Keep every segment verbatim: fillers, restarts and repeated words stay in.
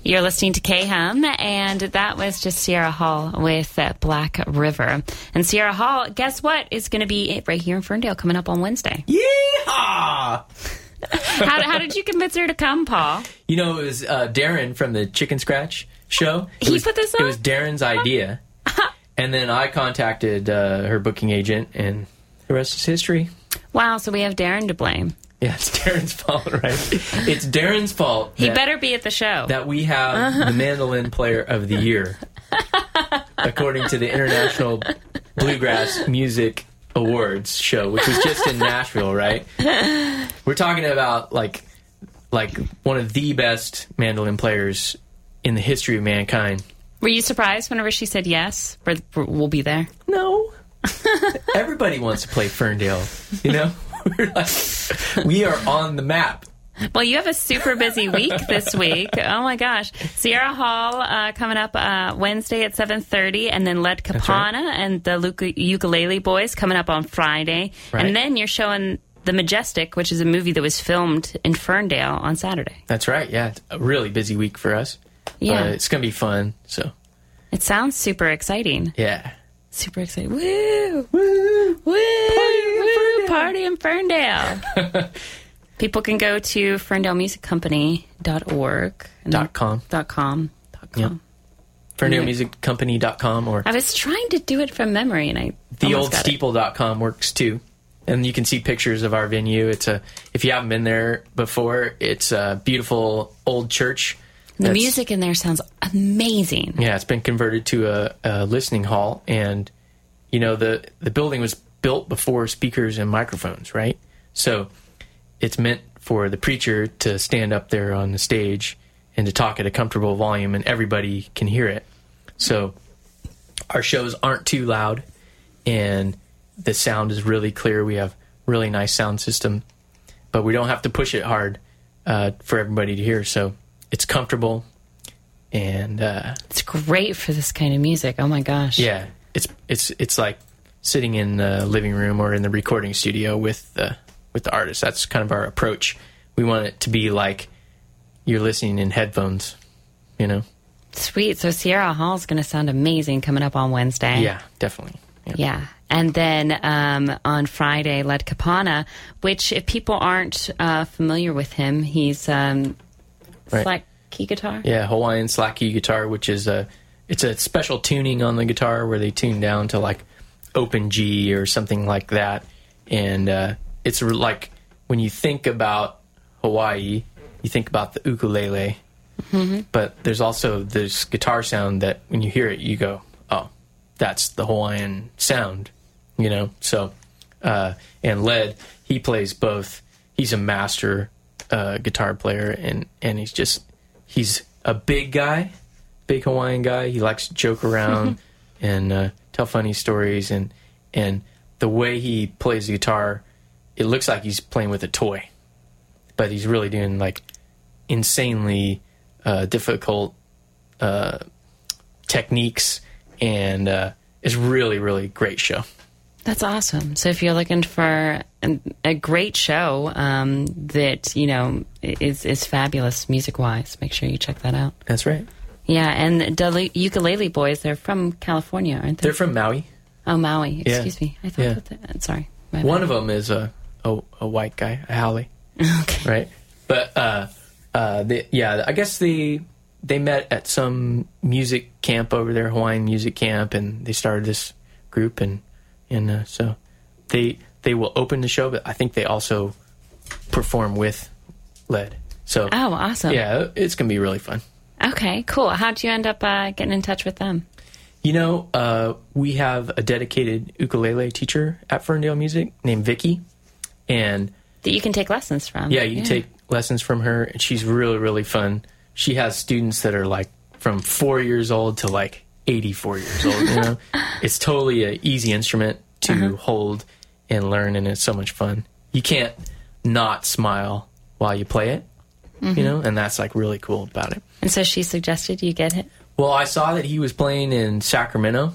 You're listening to K-Hum, and that was just Sierra Hall with uh, Black River. And Sierra Hall, guess what, is going to be right here in Ferndale coming up on Wednesday. Yeehaw! how, how did you convince her to come, Paul? You know, it was uh, Darren from the Chicken Scratch show. It he was, put this on? It was Darren's idea. And then I contacted uh, her booking agent, and the rest is history. Wow, so we have Darren to blame. Yeah, it's Darren's fault, right? It's Darren's fault. He that, better be at the show. That we have uh-huh. the mandolin player of the year, according to the International Bluegrass Music Awards show, which was just in Nashville, right? We're talking about like, like one of the best mandolin players in the history of mankind. Were you surprised whenever she said yes? We're, we'll be there. No. Everybody wants to play Ferndale, you know? We're like, we are on the map. Well, you have a super busy week this week. Oh, my gosh. Sierra Hall uh, coming up uh, Wednesday at seven thirty, and then Led Capana right. and the Luca- Ukulele Boys coming up on Friday. Right. And then you're showing The Majestic, which is a movie that was filmed in Ferndale on Saturday. That's right, yeah. It's a really busy week for us. Yeah. Uh, it's going to be fun, so. It sounds super exciting. Yeah. Super exciting. Woo! Woo! Woo! Party in Ferndale. People can go to ferndale music company dot org. Dot com. Dot com. Dot com. Yep. ferndale music company dot com or... I was trying to do it from memory, and I the old steeple dot com works, too. And you can see pictures of our venue. It's a... If you haven't been there before, it's a beautiful old church. The music in there sounds amazing. Yeah, it's been converted to a, a listening hall, and you know the the building was built before speakers and microphones, right? So it's meant for the preacher to stand up there on the stage and to talk at a comfortable volume, and everybody can hear it. So our shows aren't too loud, and the sound is really clear. We have really nice sound system, but we don't have to push it hard uh, for everybody to hear. So it's comfortable, and uh, it's great for this kind of music. Oh my gosh! Yeah, it's it's it's like sitting in the living room or in the recording studio with the with the artist. That's kind of our approach. We want it to be like you're listening in headphones, you know. Sweet. So Sierra Hall is going to sound amazing coming up on Wednesday. Yeah, definitely. Yeah. yeah. And then um, on Friday, Led Capana, which if people aren't uh, familiar with him, he's. Um, Right. Slack key guitar? Yeah, Hawaiian slack key guitar, which is a it's a special tuning on the guitar where they tune down to like open G or something like that. And uh, it's like when you think about Hawaii, you think about the ukulele. Mm-hmm. But there's also this guitar sound that when you hear it, you go, oh, that's the Hawaiian sound, you know? So, uh, and Led, he plays both. He's a master Uh, guitar player, and, and he's just, he's a big guy, big Hawaiian guy. He likes to joke around and uh, tell funny stories, and and the way he plays the guitar, it looks like he's playing with a toy, but he's really doing like insanely uh, difficult uh, techniques, and uh, it's really, really great show. That's awesome. So if you're looking for a, a great show um, that, you know, is, is fabulous music-wise, make sure you check that out. That's right. Yeah, and the Ukulele Boys, they're from California, aren't they? They're from Maui. Oh, Maui. Excuse yeah. me. I thought yeah. that... They, sorry. My One bad. of them is a, a, a white guy, a haole. Okay. Right? But, uh, uh, they, yeah, I guess they, they met at some music camp over there, Hawaiian music camp, and they started this group, and... And uh, so they they will open the show, but I think they also perform with Led. So oh, awesome. Yeah, it's going to be really fun. Okay, cool. How'd you end up uh, getting in touch with them? You know, uh, we have a dedicated ukulele teacher at Ferndale Music named Vicky. And that you can take lessons from. Yeah, you yeah. can take lessons from her, and she's really, really fun. She has students that are like from four years old to like eighty-four years old, you know. It's totally an easy instrument to uh-huh. hold and learn, and it's so much fun. You can't not smile while you play it, mm-hmm. you know, and that's like really cool about it. And so she suggested you get it? Well, I saw that he was playing in Sacramento,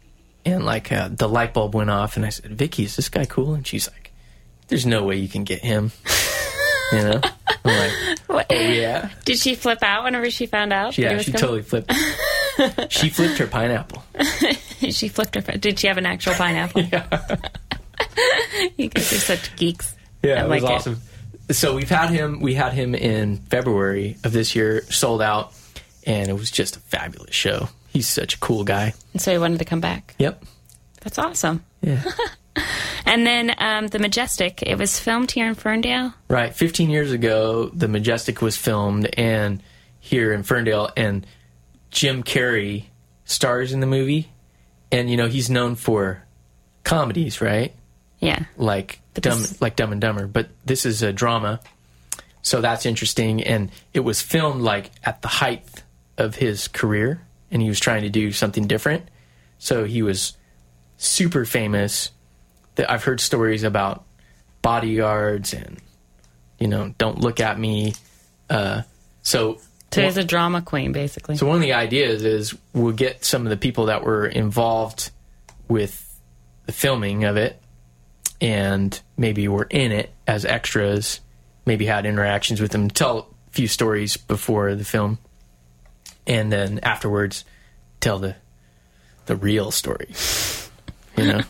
and like uh, the light bulb went off, and I said, Vicky, is this guy cool? And she's like, there's no way you can get him. You know? I'm like, What? oh, yeah? Did she flip out whenever she found out? that Yeah, it was she coming? totally flipped. She flipped her pineapple. She flipped her. Did she have an actual pineapple? Yeah. You guys are such geeks. Yeah, I it like was it. awesome. So we've had him, we had him in February of this year, sold out, and it was just a fabulous show. He's such a cool guy. And so he wanted to come back. Yep. That's awesome. Yeah. And then um, The Majestic, it was filmed here in Ferndale. Right. fifteen years ago, The Majestic was filmed and here in Ferndale, and Jim Carrey stars in the movie. And, you know, he's known for comedies, right? Yeah. Like But Dumb, this- like Dumb and Dumber. But this is a drama, so that's interesting. And it was filmed, like, at the height of his career, and he was trying to do something different. So he was super famous. That I've heard stories about bodyguards and, you know, Don't Look at Me. Uh, so, So he's a drama queen, basically. so one of the ideas is we'll get some of the people that were involved with the filming of it, and maybe were in it as extras, maybe had interactions with them, tell a few stories before the film, and then afterwards tell the the real story. You know?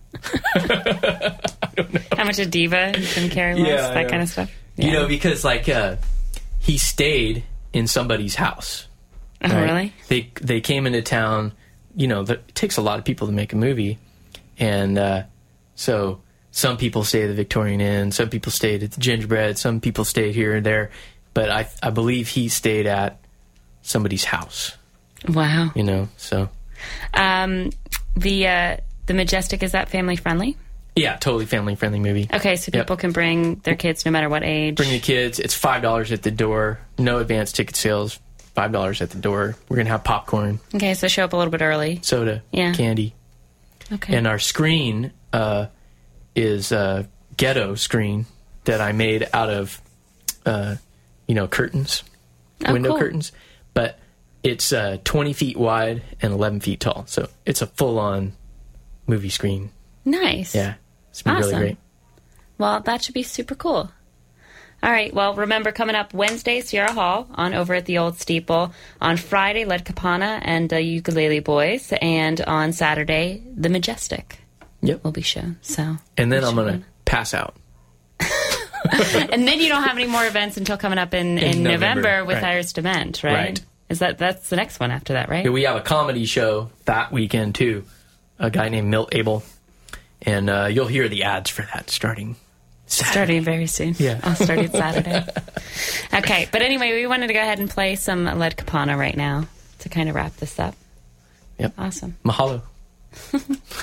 How much a diva Jim Carrey was, Yeah, that yeah. kind of stuff. You Yeah. know, because like uh, he stayed in somebody's house. Oh, right? really? They they came into town. You know, the, it takes a lot of people to make a movie, and uh, so some people stay at the Victorian Inn, some people stayed at the Gingerbread, some people stayed here and there, but I I believe he stayed at somebody's house. Wow. You know, so Um, the uh, the Majestic, is that family friendly? yeah, totally family friendly movie. Okay, so Yep. people can bring their kids no matter what age. Bring the kids. It's five dollars at the door. No advance ticket sales. Five dollars at the door. We're gonna have popcorn, Okay, so show up a little bit early. soda, Yeah. candy. Okay. And our screen uh, is a ghetto screen that I made out of, uh, you know, curtains, Oh, window cool. curtains. But it's uh, twenty feet wide and eleven feet tall. So it's a full-on movie screen. Nice. Yeah. It's been really Awesome. great. Well, that should be super cool. All right. Well, remember, coming up Wednesday, Sierra Hall on over at the Old Steeple. On Friday, Led Capana and the Ukulele Boys. And on Saturday, The Majestic Yep. will be shown. So, And then it I'm should going to pass out. And then you don't have any more events until coming up in, in, In November, November, with right. Iris Dement, right? Right. Is that that's the next one after that, right? Yeah, we have a comedy show that weekend, too. A guy named Milt Abel. And uh, you'll hear the ads for that starting Saturday. Starting very soon. Yeah. I'll start it Saturday. Okay, but anyway, we wanted to go ahead and play some Led Capana right now to kind of wrap this up. Yep. Awesome. Mahalo.